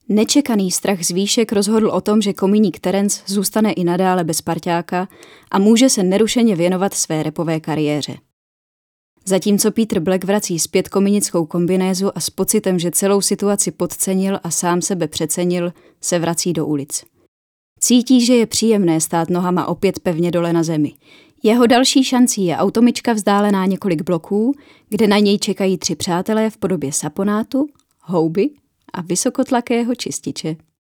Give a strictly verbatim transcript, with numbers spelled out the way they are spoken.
Nečekaný strach z výšek rozhodl o tom, že kominík Terence zůstane i nadále bez parťáka a může se nerušeně věnovat své rapové kariéře. Zatímco Peter Black vrací zpět kominickou kombinézu a s pocitem, že celou situaci podcenil a sám sebe přecenil, se vrací do ulic. Cítí, že je příjemné stát nohama opět pevně dole na zemi. Jeho další šancí je automyčka vzdálená několik bloků, kde na něj čekají tři přátelé v podobě saponátu, houby a vysokotlakého čističe.